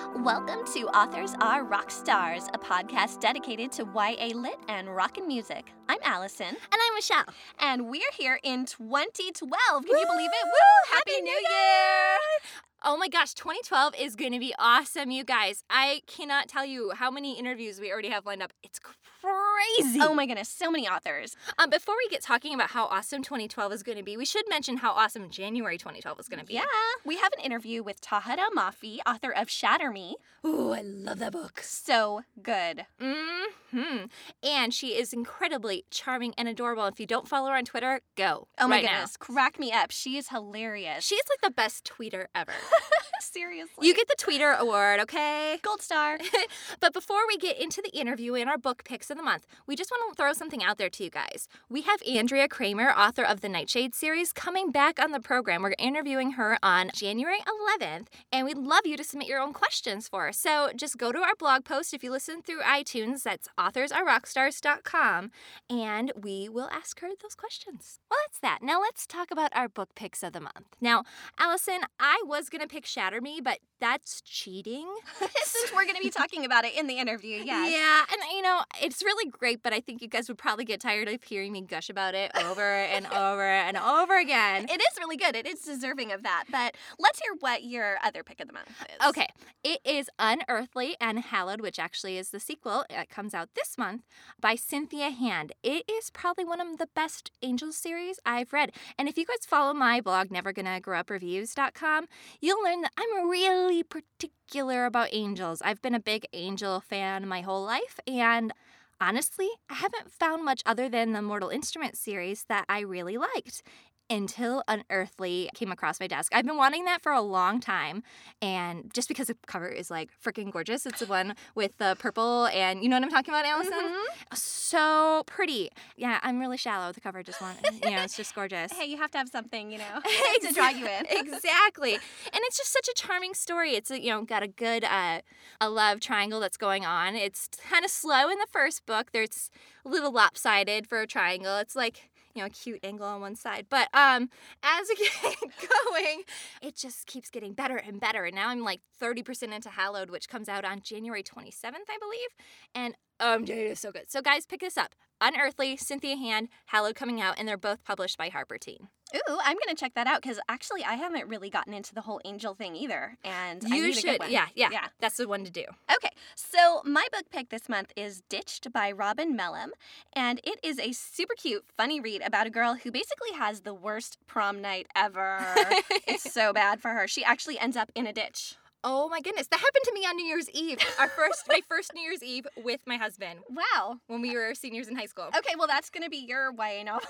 Welcome to Authors Are Rock Stars, a podcast dedicated to YA Lit and rockin' music. I'm Allison. And I'm Michelle. And we're here in 2012. Can you believe it? Woo! Happy New Year! Oh my gosh, 2012 is going to be awesome, you guys. I cannot tell you how many interviews we already have lined up. It's crazy. Oh my goodness, so many authors. Before we get talking about how awesome 2012 is going to be, we should mention how awesome January 2012 is going to be. Yeah, we have an interview with Tahereh Mafi, author of Shatter Me. Ooh, I love that book. So good. Mm-hmm. And she is incredibly charming and adorable. If you don't follow her on Twitter, go. Oh my right goodness, crack me up. She is hilarious. She's like the best tweeter ever. Seriously. You get the Tweeter Award, okay? Gold star. But before we get into the interview and our book picks of the month, we just want to throw something out there to you guys. We have Andrea Kramer, author of the Nightshade series, coming back on the program. We're interviewing her on January 11th, and we'd love you to submit your own questions for her. So just go to our blog post. If you listen through iTunes, that's authorsarerockstars.com, and we will ask her those questions. Well, that's that. Now let's talk about our book picks of the month. Now, Allison, I was going to pick Shatter Me, but that's cheating. Since we're going to be talking about it in the interview, yes. Yeah, and it's really great, but I think you guys would probably get tired of hearing me gush about it over and over and over again. It is really good. It is deserving of that. But let's hear what your other pick of the month is. Okay. It is Unearthly and Hallowed, which actually is the sequel. It comes out this month by Cynthia Hand. It is probably one of the best Angel series I've read. And if you guys follow my blog, nevergonnagrowupreviews.com, you'll learn that I'm really particular about angels. I've been a big Angel fan my whole life, and honestly, I haven't found much other than the Mortal Instruments series that I really liked until Unearthly came across my desk. I've been wanting that for a long time, and just because the cover is like freaking gorgeous. It's the one with the purple, and you know what I'm talking about, Allison? Mm-hmm. So pretty. Yeah, I'm really shallow. The cover just it's just gorgeous. Hey, you have to have something, to draw you in. Exactly. And it's just such a charming story. It's, got a good a love triangle that's going on. It's kind of slow in the first book. There's a little lopsided for a triangle. It's like, a cute angle on one side. But as it gets going, it just keeps getting better and better. And now I'm like 30% into Hallowed, which comes out on January 27th, I believe. And it is so good. So guys, pick this up. Unearthly, Cynthia Hand, Hallowed coming out, and they're both published by Harper Teen. Ooh, I'm going to check that out because actually I haven't really gotten into the whole angel thing either. And I you need should. A good one. Yeah. That's the one to do. Okay, so my book pick this month is Ditched by Robin Mellem, and it is a super cute, funny read about a girl who basically has the worst prom night ever. It's so bad for her. She actually ends up in a ditch. Oh my goodness, that happened to me on New Year's Eve. My first New Year's Eve with my husband. Wow. When we were seniors in high school. Okay, well that's going to be your YA novel.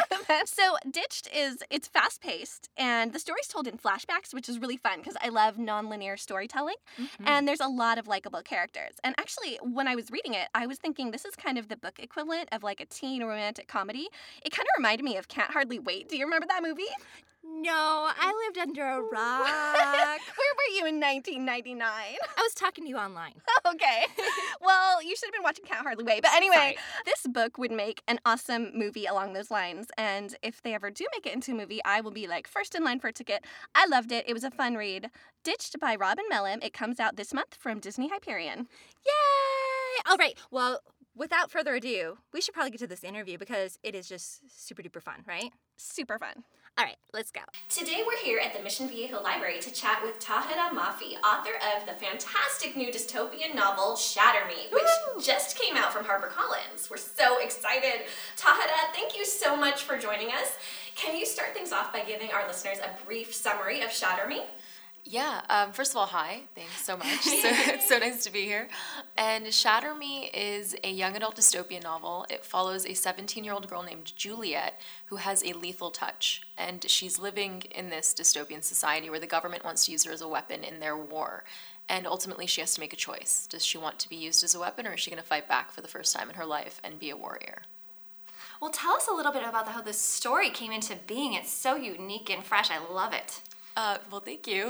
So Ditched it's fast-paced, and the story's told in flashbacks, which is really fun because I love non-linear storytelling, and there's a lot of likable characters. And actually, when I was reading it, I was thinking this is kind of the book equivalent of like a teen romantic comedy. It kind of reminded me of Can't Hardly Wait. Do you remember that movie? No, I lived under a rock. Where were you in 1999? I was talking to you online. Okay. Well, you should have been watching Can't Hardly Wait. But anyway, Sorry. This book would make an awesome movie along those lines. And if they ever do make it into a movie, I will be like first in line for a ticket. I loved it. It was a fun read. Ditched by Robin Mellem. It comes out this month from Disney Hyperion. Yay! All right. Well, without further ado, we should probably get to this interview because it is just super duper fun, right? Super fun. All right, let's go. Today we're here at the Mission Viejo Library to chat with Tahereh Mafi, author of the fantastic new dystopian novel Shatter Me, which just came out from HarperCollins. We're so excited. Tahereh, thank you so much for joining us. Can you start things off by giving our listeners a brief summary of Shatter Me? Yeah, first of all, hi. Thanks so much. It's so nice to be here. And Shatter Me is a young adult dystopian novel. It follows a 17-year-old girl named Juliet who has a lethal touch. And she's living in this dystopian society where the government wants to use her as a weapon in their war. And ultimately, she has to make a choice. Does she want to be used as a weapon, or is she going to fight back for the first time in her life and be a warrior? Well, tell us a little bit about how this story came into being. It's so unique and fresh. I love it. Well, thank you.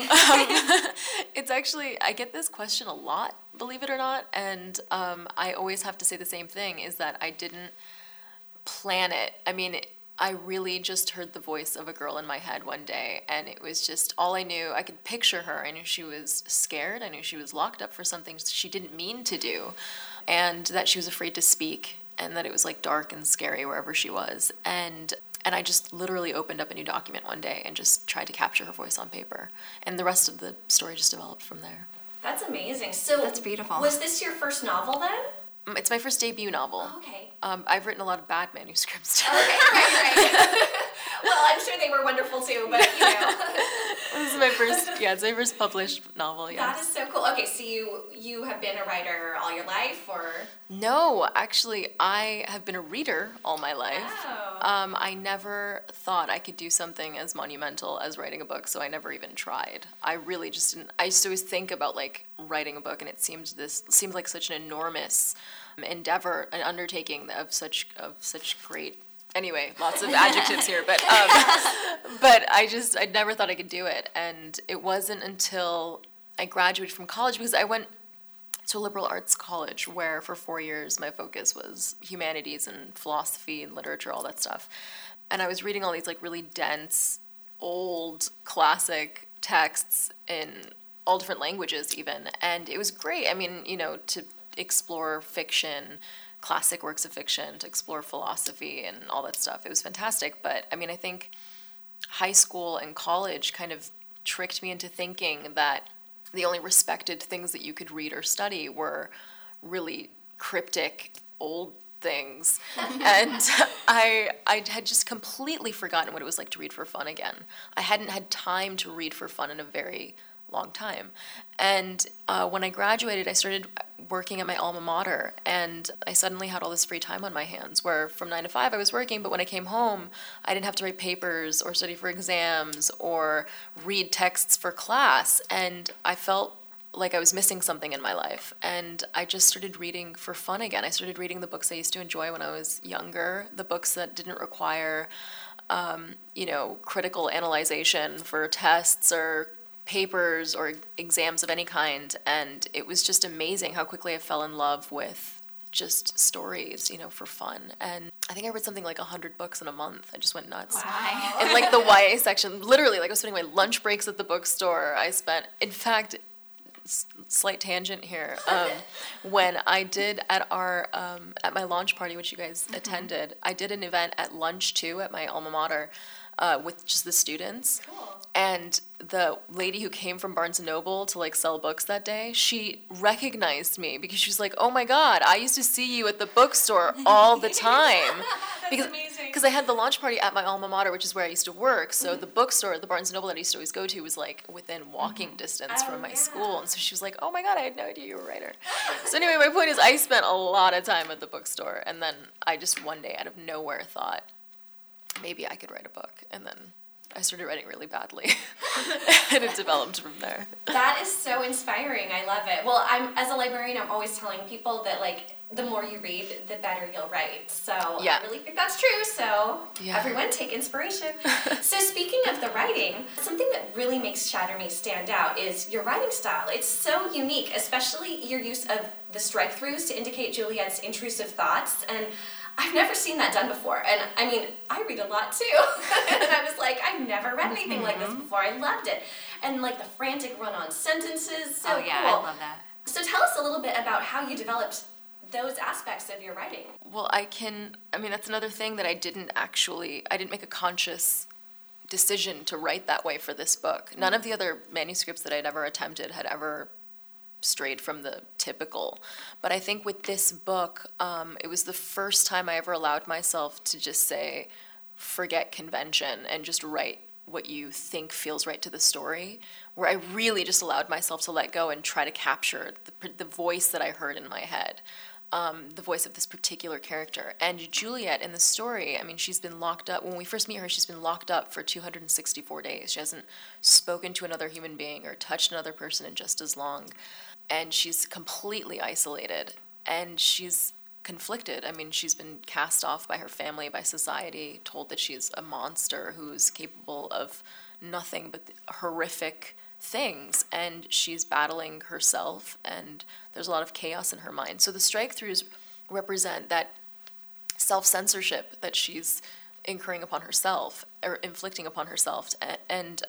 It's actually, I get this question a lot, believe it or not, and I always have to say the same thing, is that I didn't plan it. I mean, I really just heard the voice of a girl in my head one day, and it was just all I knew. I could picture her. I knew she was scared. I knew she was locked up for something she didn't mean to do, and that she was afraid to speak, and that it was like dark and scary wherever she was. And I just literally opened up a new document one day and just tried to capture her voice on paper. And the rest of the story just developed from there. That's amazing. So That's beautiful. Was this your first novel then? It's my first debut novel. Oh, okay. I've written a lot of bad manuscripts. Okay, right. Well, I'm sure they were wonderful too, but you know. This is my first, it's my first published novel, yes. That is so cool. Okay, so you have been a writer all your life, or? No, actually, I have been a reader all my life. Oh. I never thought I could do something as monumental as writing a book, so I never even tried. I really just didn't. I used to always think about like writing a book, and it seemed like such an enormous endeavor, an undertaking of such great. Anyway, lots of adjectives here, but I never thought I could do it, and it wasn't until I graduated from college, because I went to a liberal arts college where for 4 years my focus was humanities and philosophy and literature, all that stuff, and I was reading all these like really dense, old classic texts in all different languages even, and it was great. I mean, to explore fiction, classic works of fiction, to explore philosophy and all that stuff. It was fantastic. But I mean, I think high school and college kind of tricked me into thinking that the only respected things that you could read or study were really cryptic old things. And I had just completely forgotten what it was like to read for fun again. I hadn't had time to read for fun in a very long time. And when I graduated, I started working at my alma mater, and I suddenly had all this free time on my hands, where from 9 to 5 I was working, but when I came home, I didn't have to write papers or study for exams or read texts for class, and I felt like I was missing something in my life. And I just started reading for fun again. I started reading the books I used to enjoy when I was younger, the books that didn't require, critical analyzation for tests or papers or exams of any kind. And it was just amazing how quickly I fell in love with just stories, for fun. And I think I read something like 100 books in a month. I just went nuts. Wow. And like the YA section, literally, like I was spending my lunch breaks at the bookstore. In fact, slight tangent here. When I did at my launch party, which you guys attended, I did an event at lunch too at my alma mater with just the students. Cool. And the lady who came from Barnes & Noble to like sell books that day, she recognized me because she was like, "Oh my God, I used to see you at the bookstore all the time." That's amazing. Because I had the launch party at my alma mater, which is where I used to work. So the bookstore, the Barnes & Noble that I used to always go to, was like within walking distance from my school. And so she was like, "Oh my God, I had no idea you were a writer." So anyway, my point is I spent a lot of time at the bookstore. And then I just one day out of nowhere thought, maybe I could write a book. And then I started writing really badly, and it developed from there. That is so inspiring. I love it. Well, as a librarian, I'm always telling people that the more you read, the better you'll write. So yeah. I really think that's true. So yeah. Everyone take inspiration. So speaking of the writing, something that really makes Shatter Me stand out is your writing style. It's so unique, especially your use of the strike-throughs to indicate Juliet's intrusive thoughts. And I've never seen that done before. And I mean, I read a lot too. And I was like, I've never read anything like this before. I loved it. And the frantic run-on sentences, so cool. I love that. So tell us a little bit about how you developed those aspects of your writing. Well, that's another thing that I didn't make a conscious decision to write that way for this book. None of the other manuscripts that I'd ever attempted had ever strayed from the typical. But I think with this book, it was the first time I ever allowed myself to just say, forget convention and just write what you think feels right to the story, where I really just allowed myself to let go and try to capture the voice that I heard in my head, the voice of this particular character. And Juliet in the story, she's been locked up. When we first meet her, she's been locked up for 264 days. She hasn't spoken to another human being or touched another person in just as long. And she's completely isolated, and she's conflicted. She's been cast off by her family, by society, told that she's a monster who's capable of nothing but horrific things, and she's battling herself, and there's a lot of chaos in her mind. So the strike-throughs represent that self-censorship that she's incurring upon herself or inflicting upon herself, and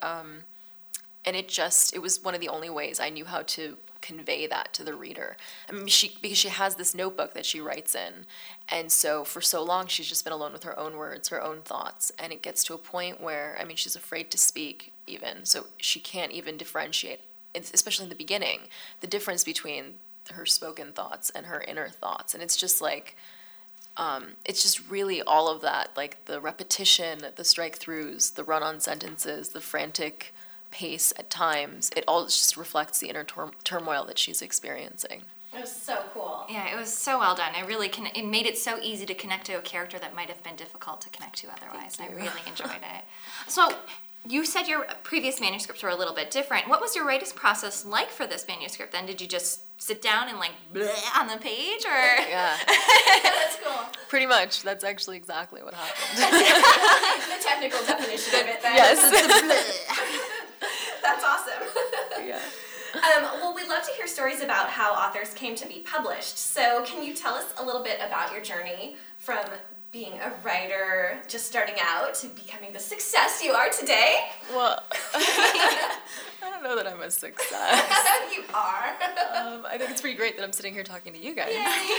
it was one of the only ways I knew how to convey that to the reader. I mean, because she has this notebook that she writes in, and so for so long she's just been alone with her own words, her own thoughts, and it gets to a point where, I mean, she's afraid to speak even, so she can't even differentiate, especially in the beginning, the difference between her spoken thoughts and her inner thoughts, and it's just like, it's just really all of that, like the repetition, the strike-throughs, the run-on sentences, the frantic pace at times. It all just reflects the inner turmoil that she's experiencing. It was so cool. Yeah, it was so well done. It made it so easy to connect to a character that might have been difficult to connect to otherwise. I really enjoyed it. So, you said your previous manuscripts were a little bit different. What was your writing process like for this manuscript then? Did you just sit down and like bleh on the page, or? Yeah. That's cool. Pretty much. That's actually exactly what happened. The technical definition of it then. Yes. That's awesome. Yeah. Well, we'd love to hear stories about how authors came to be published. So can you tell us a little bit about your journey from being a writer, just starting out, to becoming the success you are today? Well, I don't know that I'm a success. You are. I think it's pretty great that I'm sitting here talking to you guys.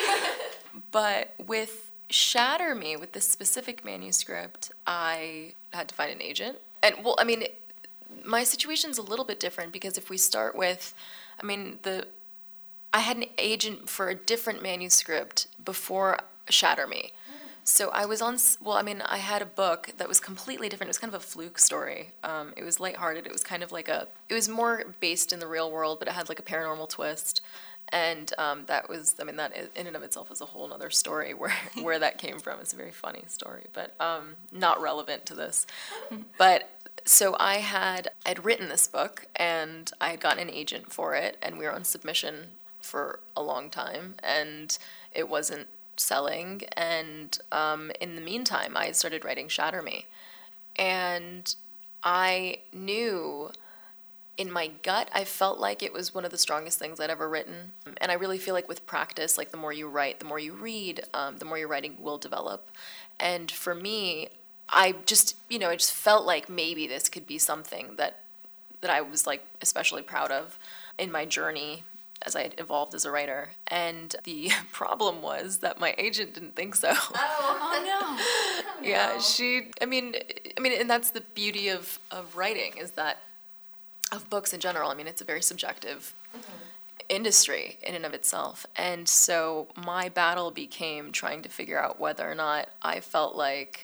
But with Shatter Me, with this specific manuscript, I had to find an agent. And, well, I mean, my situation's a little bit different because if we start with, I mean, I had an agent for a different manuscript before Shatter Me. So I was I had a book that was completely different. It was kind of a fluke story. It was lighthearted. It was kind of like it was more based in the real world, but it had like a paranormal twist. And that in and of itself is a whole other story where that came from. It's a very funny story, but not relevant to this. But so I'd written this book, and I had gotten an agent for it, and we were on submission for a long time, and it wasn't selling. And in the meantime, I started writing Shatter Me, and I knew in my gut, I felt like it was one of the strongest things I'd ever written. And I really feel like with practice, like the more you write, the more you read, the more your writing will develop. And for me, I just felt like maybe this could be something that I was like especially proud of in my journey as I evolved as a writer. And the problem was that my agent didn't think so. Oh no. Yeah, I mean, and that's the beauty of writing, is that of books in general. I mean, it's a very subjective industry in and of itself. And so my battle became trying to figure out whether or not I felt like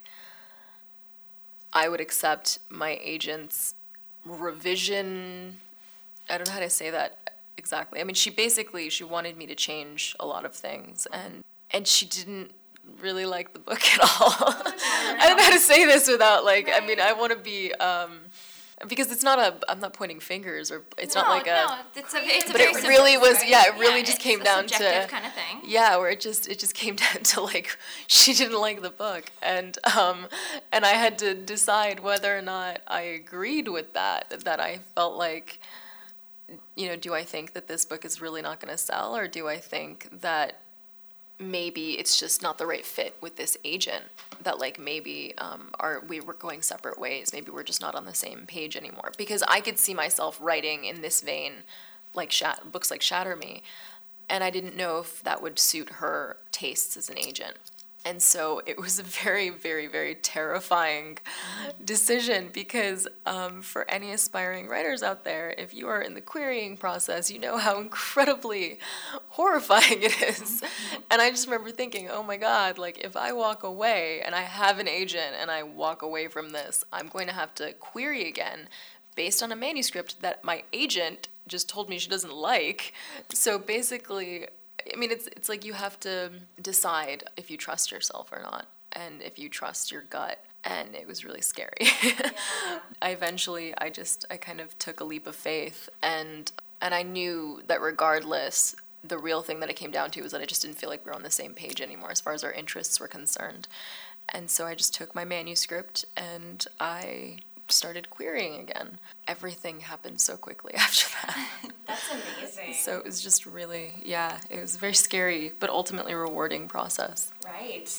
I would accept my agent's revision. I don't know how to say that exactly. I mean, she wanted me to change a lot of things, and she didn't really like the book at all. I don't know how to say this without like, right. I mean, I want to be, because it's not I'm not pointing fingers, or it's not like it's but it really was, right? Yeah, it really just came down to kind of thing. Yeah, where it just came down to like, she didn't like the book, and I had to decide whether or not I agreed with that I felt like, do I think that this book is really not going to sell, or do I think that maybe it's just not the right fit with this agent, that like maybe we were going separate ways, maybe we're just not on the same page anymore, because I could see myself writing in this vein, like books like Shatter Me, and I didn't know if that would suit her tastes as an agent. And so it was a very, very, very terrifying decision, because for any aspiring writers out there, if you are in the querying process, you know how incredibly horrifying it is. And I just remember thinking, oh my God, like if I walk away and I have an agent and I walk away from this, I'm going to have to query again based on a manuscript that my agent just told me she doesn't like. So basically, I mean, it's like you have to decide if you trust yourself or not, and if you trust your gut. And it was really scary. Yeah. I kind of took a leap of faith, and I knew that regardless, the real thing that it came down to was that I just didn't feel like we were on the same page anymore as far as our interests were concerned. And so I just took my manuscript and I started querying again. Everything happened so quickly after that. That's amazing. So it was just really, it was a very scary but ultimately rewarding process. Right.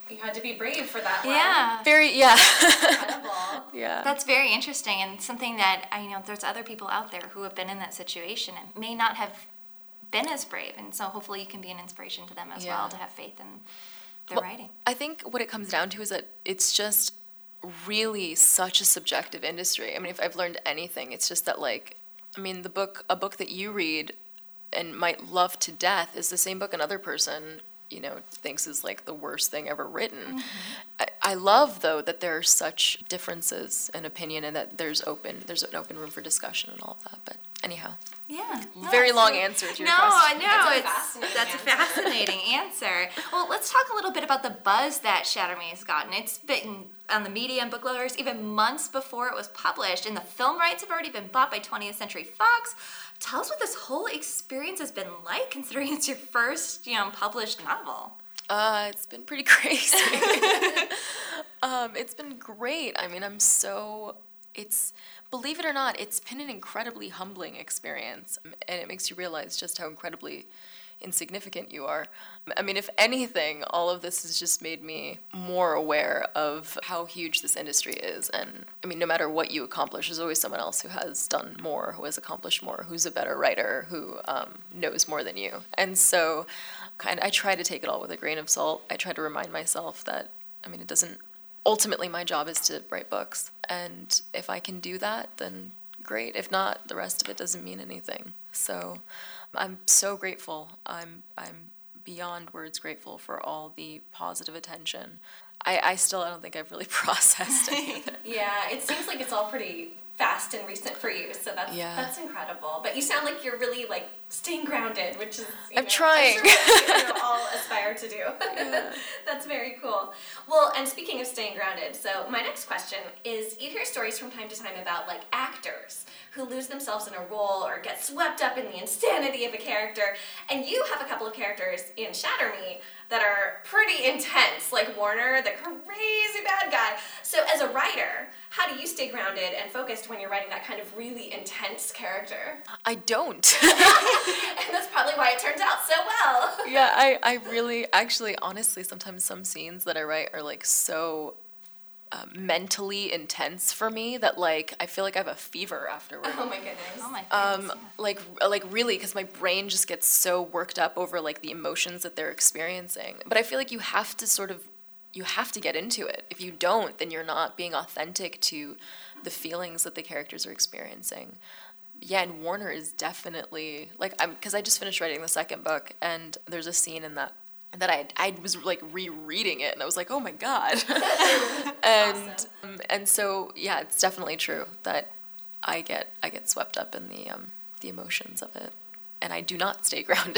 You had to be brave for that one. Yeah. Incredible. Yeah. That's very interesting, and something that I know there's other people out there who have been in that situation and may not have been as brave, and so hopefully you can be an inspiration to them as well to have faith in their writing. I think what it comes down to is that it's just really such a subjective industry. I mean, if I've learned anything, it's just that, like, I mean, a book that you read and might love to death is the same book another person, you know, thinks is like the worst thing ever written. I love, though, that there are such differences in opinion and that there's an open room for discussion and all of that. But anyhow. Yeah. Very long answer to your question. No, that's a fascinating answer. Well, let's talk a little bit about the buzz that Shatter Me has gotten. It's been on the media and book lovers even months before it was published, and the film rights have already been bought by 20th Century Fox. Tell us what this whole experience has been like, considering it's your first, published novel. It's been pretty crazy. It's been great. I mean, believe it or not, it's been an incredibly humbling experience, and it makes you realize just how incredibly insignificant you are. I mean, if anything, all of this has just made me more aware of how huge this industry is. And I mean, no matter what you accomplish, there's always someone else who has done more, who has accomplished more, who's a better writer, who knows more than you. And so I try to take it all with a grain of salt. I try to remind myself that, I mean, ultimately my job is to write books. And if I can do that, then great. If not, the rest of it doesn't mean anything. So I'm so grateful. I'm beyond words grateful for all the positive attention. I don't think I've really processed any of it. Yeah, it seems like it's all pretty fast and recent for you, so that's incredible. But you sound like you're really like staying grounded, which is I'm trying. I'm sure we all aspire to do. Yeah. That's very cool. Well, and speaking of staying grounded, so my next question is: you hear stories from time to time about like actors who lose themselves in a role or get swept up in the insanity of a character, and you have a couple of characters in Shatter Me that are pretty intense, like Warner, the crazy bad guy. So as a writer, how do you stay grounded and focused when you're writing that kind of really intense character? I don't. And that's probably why it turns out so well. Yeah, I really, actually, honestly, sometimes some scenes that I write are like so mentally intense for me that like I feel like I have a fever afterwards. Oh my goodness. Oh my goodness. Like really, because my brain just gets so worked up over like the emotions that they're experiencing. But I feel like you have to get into it. If you don't, then you're not being authentic to the feelings that the characters are experiencing. Yeah, and Warner is definitely like because I just finished writing the second book, and there's a scene in that I was like rereading it, and I was like, oh my god. And awesome. And so yeah, it's definitely true that I get swept up in the emotions of it, and I do not stay grounded.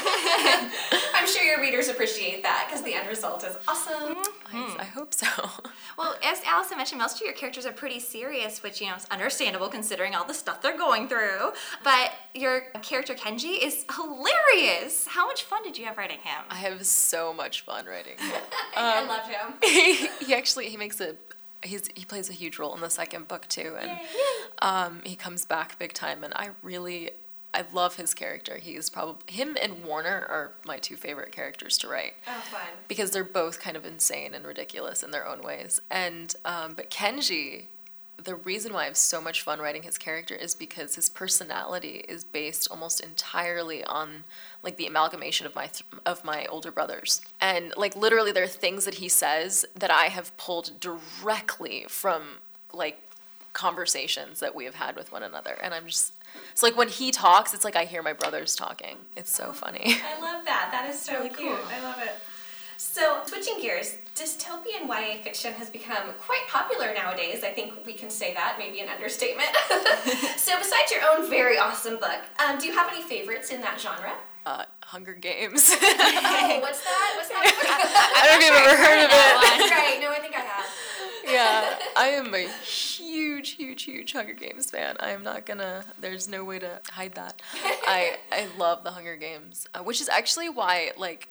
I'm sure your readers appreciate that because the end result is awesome. I hope so. Well, as Allison mentioned, most of your characters are pretty serious, which, is understandable considering all the stuff they're going through. But your character, Kenji, is hilarious. How much fun did you have writing him? I have so much fun writing him. I love him. He plays a huge role in the second book, too. And he comes back big time, and I love his character. Him and Warner are my two favorite characters to write. Oh, fun. Because they're both kind of insane and ridiculous in their own ways. And but Kenji, the reason why I have so much fun writing his character is because his personality is based almost entirely on like the amalgamation of my older brothers. And like literally there are things that he says that I have pulled directly from like conversations that we have had with one another. And it's like when he talks, it's like I hear my brothers talking. It's so funny. I love that. That is so really cute. cool. I love it. So, switching gears, dystopian YA fiction has become quite popular nowadays. I think we can say that, maybe an understatement. So, besides your own very awesome book, do you have any favorites in that genre? Hunger Games. Oh, what's that? I don't know if you've ever heard of it. That's right. No, I think I have. Yeah, I am a huge Hunger Games fan. I am not gonna, there's no way to hide that. I love the Hunger Games, which is actually why, like,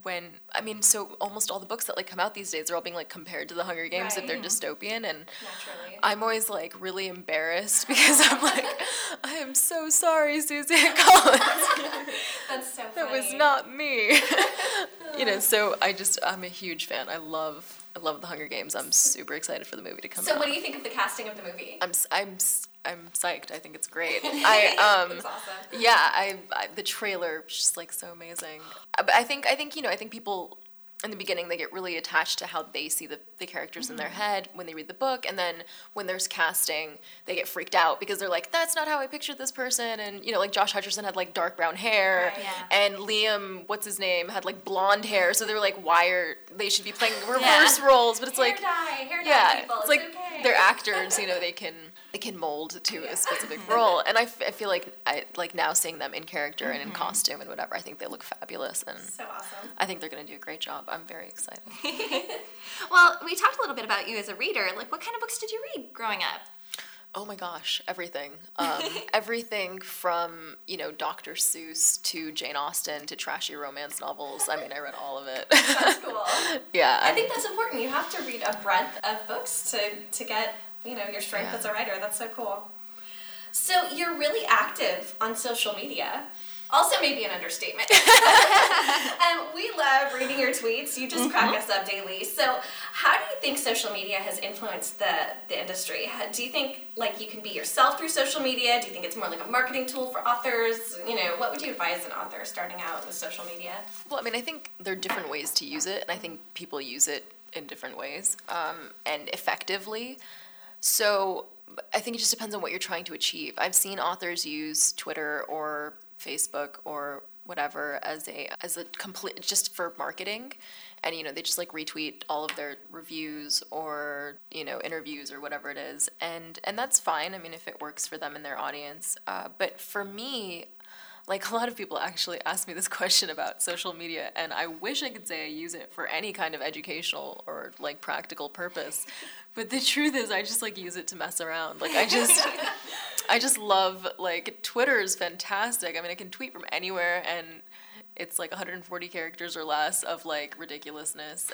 so almost all the books that, like, come out these days are all being, like, compared to the Hunger Games if they're dystopian, and naturally. I'm always, like, really embarrassed because I'm like, I am so sorry, Suzanne Collins. That's so funny. That was not me. You know, so I'm a huge fan. I love the Hunger Games. I'm super excited for the movie to come out. So what do you think of the casting of the movie? I'm psyched. I think it's great. It's awesome. Yeah, I the trailer was just like so amazing. But I think people in the beginning they get really attached to how they see the characters in their head when they read the book, and then when there's casting they get freaked out because they're like, that's not how I pictured this person. And like Josh Hutcherson had like dark brown hair, right, and Liam, what's his name, had like blonde hair, so they were like, they should be playing reverse roles. But it's hair like dye people. It's like okay. they're actors, they can mold to a specific role. And I feel like I like now seeing them in character and in costume and whatever, I think they look fabulous, and so awesome. I think they're going to do a great job. I'm very excited. Well, we talked a little bit about you as a reader. Like, what kind of books did you read growing up? Oh my gosh, everything. Everything from, Dr. Seuss to Jane Austen to trashy romance novels. I mean, I read all of it. That's cool. Yeah. I think that's important. You have to read a breadth of books to get, your strength as a writer. That's so cool. So you're really active on social media. Also maybe an understatement. We love reading your tweets. You just crack us up daily. So how do you think social media has influenced the industry? Do you think you can be yourself through social media? Do you think it's more like a marketing tool for authors? What would you advise an author starting out with social media? Well, I mean, I think there are different ways to use it, and I think people use it in different ways and effectively. So I think it just depends on what you're trying to achieve. I've seen authors use Twitter or Facebook or whatever as a complete just for marketing, and they just retweet all of their reviews or interviews or whatever it is, and that's fine. I mean, if it works for them and their audience, but for me, a lot of people actually ask me this question about social media, and I wish I could say I use it for any kind of educational or practical purpose, but the truth is I just use it to mess around. I just love, Twitter is fantastic. I mean, I can tweet from anywhere, and it's 140 characters or less of ridiculousness,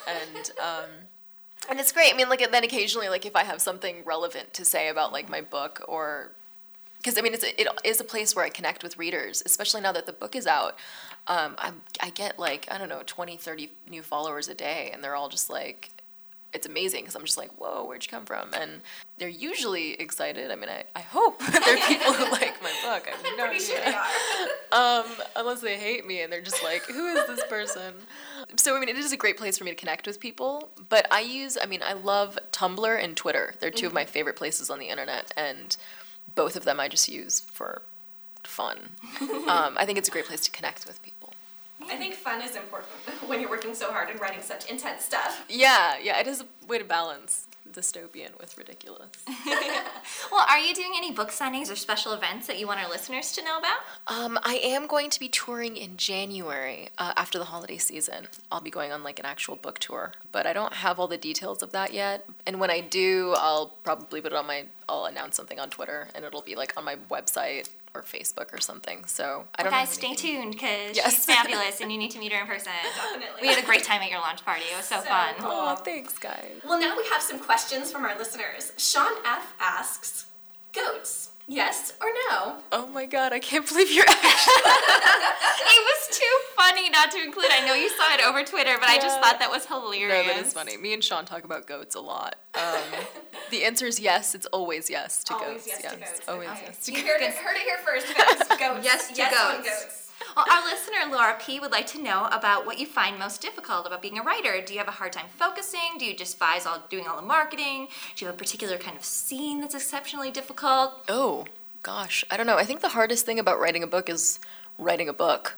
and it's great. I mean, then occasionally, if I have something relevant to say about my book, or because I mean it is a place where I connect with readers, especially now that the book is out. I get 20, 30 new followers a day, and they're all just it's amazing because I'm just whoa, where'd you come from? And they're usually excited. I mean, I hope they're people who like my book. I have no idea. Sure they are. Unless they hate me and they're just who is this person? So, I mean, it is a great place for me to connect with people. But I love Tumblr and Twitter. They're two of my favorite places on the internet. And both of them I just use for fun. I think it's a great place to connect with people. I think fun is important when you're working so hard and writing such intense stuff. Yeah, it is a way to balance dystopian with ridiculous. Well, are you doing any book signings or special events that you want our listeners to know about? I am going to be touring in January after the holiday season. I'll be going on an actual book tour, but I don't have all the details of that yet. And when I do, I'll probably put it I'll announce something on Twitter, and it'll be on my website or Facebook or something. So I don't know. Guys, stay tuned because she's fabulous and you need to meet her in person. Definitely. We had a great time at your launch party. It was so fun. Cool. Oh, thanks, guys. Well, now we have some questions from our listeners. Sean F. asks, goats, yes or no? Oh my God, I can't believe you're actually... It was too funny not to include. I know you saw it over Twitter, but I just thought that was hilarious. No, that is funny. Me and Sean talk about goats a lot. The answer is yes. It's always yes to always goats. Yes to goats. Always Okay. yes to You goats. heard it here first, folks. Goats. Yes to on goats. Well, our listener, Laura P., would like to know about what you find most difficult about being a writer. Do you have a hard time focusing? Do you despise doing all the marketing? Do you have a particular kind of scene that's exceptionally difficult? Oh, gosh. I don't know. I think the hardest thing about writing a book is writing a book.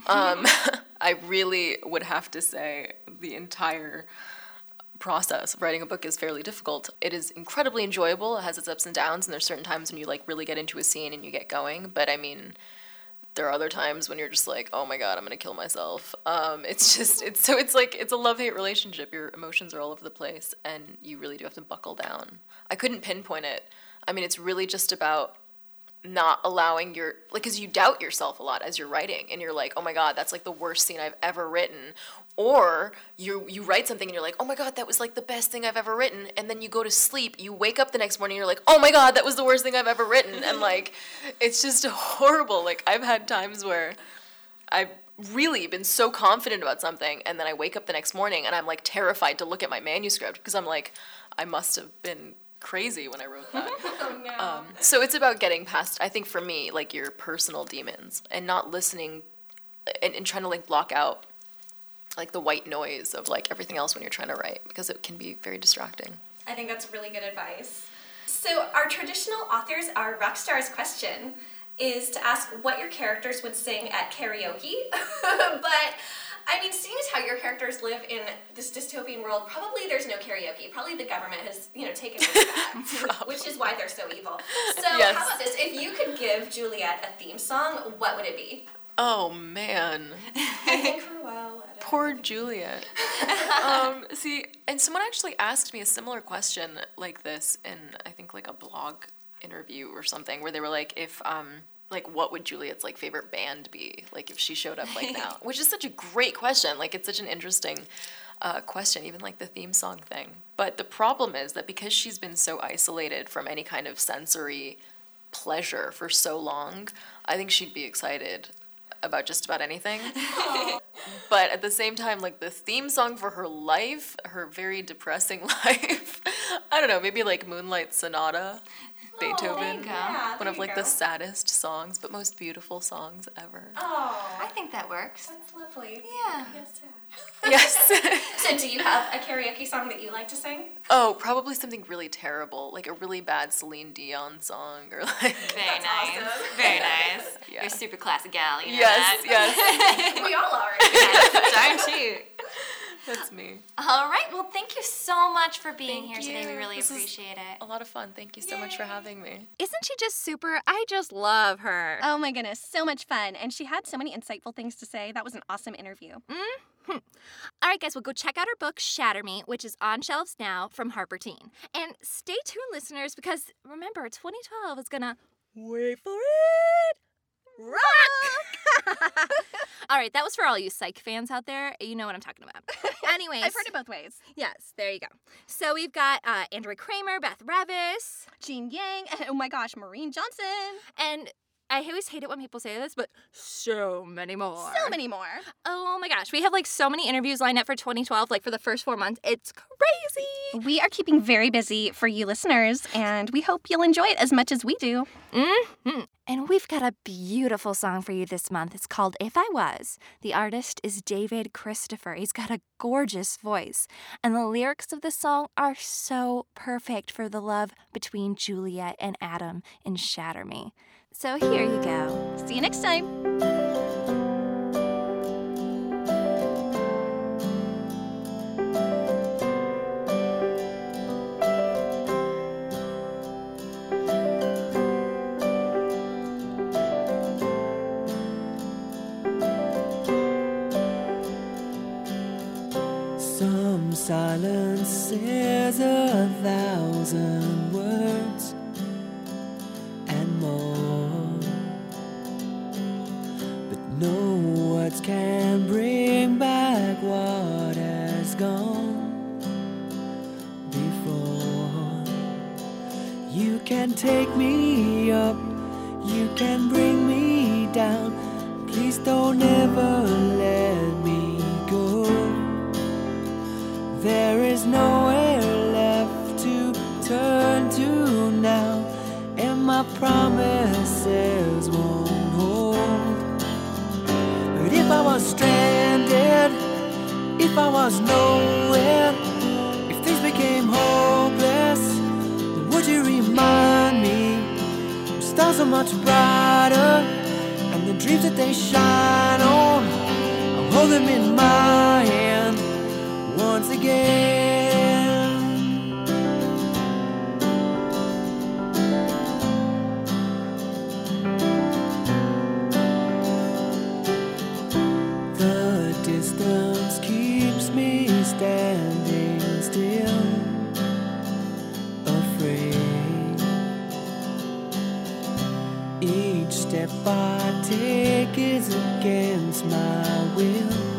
I really would have to say the entire process of writing a book is fairly difficult. It is incredibly enjoyable. It has its ups and downs, and there's certain times when you really get into a scene and you get going. But I mean, there are other times when you're just oh my God, I'm gonna kill myself. It's a love-hate relationship. Your emotions are all over the place, and you really do have to buckle down. I couldn't pinpoint it. I mean, it's really just about not allowing because you doubt yourself a lot as you're writing, and you're oh my God, that's the worst scene I've ever written. Or you write something and you're oh my God, that was the best thing I've ever written, and then you go to sleep, you wake up the next morning, and you're oh my God, that was the worst thing I've ever written, and it's just horrible. I've had times where really been so confident about something, and then I wake up the next morning and I'm like terrified to look at my manuscript because I'm like, I must have been crazy when I wrote that. Oh, no. So it's about getting past, I think for me, like your personal demons and not listening and trying to like block out like the white noise of like everything else when you're trying to write, because it can be very distracting. I think that's really good advice. So our traditional authors, our rock stars question is to ask what your characters would sing at karaoke. But I mean, seeing as how your characters live in this dystopian world, probably there's no karaoke. Probably the government has, taken it back, which is why they're so evil. So Yes. How about this? If you could give Juliet a theme song, what would it be? Oh man. I think for a while. Poor Juliet. See, and someone actually asked me a similar question like this in, I think, like a blog interview or something, where they were like, if, like, what would Juliet's, like, favorite band be? Like, if she showed up, like, now. Which is such a great question. Like, it's such an interesting question, even, like, the theme song thing. But the problem is that because she's been so isolated from any kind of sensory pleasure for so long, I think she'd be excited about just about anything. But at the same time, like the theme song for her life, her very depressing life, I don't know, maybe like Moonlight Sonata, Beethoven. there you go. Yeah, One of like the saddest songs, but most beautiful songs ever. Oh, I think that works. that's lovely. Yeah. Yes. Yes. So do you have a karaoke song that you like to sing? Oh, probably something really terrible, like a really bad Celine Dion song, or like. Very That's nice. awesome. Very nice. Yeah. You're a super classic gal, you know Yes, that? yes, We all are. Don't you? that's me. All right. Well, thank you so much for being Thank here today. We you. really This is appreciate it. A lot of fun. Thank you so much for having me. Isn't she just super? I just love her. Oh my goodness, so much fun. And she had so many insightful things to say. That was an awesome interview. All right, guys, well, go check out her book, Shatter Me, which is on shelves now from Harper Teen. And stay tuned, listeners, because remember, 2012 is gonna, wait for it, rock! All right, that was for all you psych fans out there. You know what I'm talking about. Anyways. I've heard it both ways. Yes, there you go. So we've got Andrea Kramer, Beth Revis, Jean Yang, and oh my gosh, Maureen Johnson. and I always hate it when people say this, but so many more. So many more. Oh my gosh, we have like so many interviews lined up for 2012, like for the first 4 months. It's crazy. We are keeping very busy for you listeners, and we hope you'll enjoy it as much as we do. Mm-hmm. And we've got a beautiful song for you this month. It's called If I Was. The artist is David Christopher. He's got a gorgeous voice. And the lyrics of the song are so perfect for the love between Juliet and Adam in Shatter Me. So here you go. See you next time. Some silence says 1,000 words and more, but no words can bring back what has gone before. You can take me up, you can bring me down. Please don't ever let me go. There is nowhere left to turn to now, and my promises won't hold. But if I was stranded, if I was nowhere, if things became hopeless, then would you remind me the stars are much brighter, and the dreams that they shine on, I'll hold them in my hand once again. The distance keeps me standing still, afraid. Each step I take is against my will.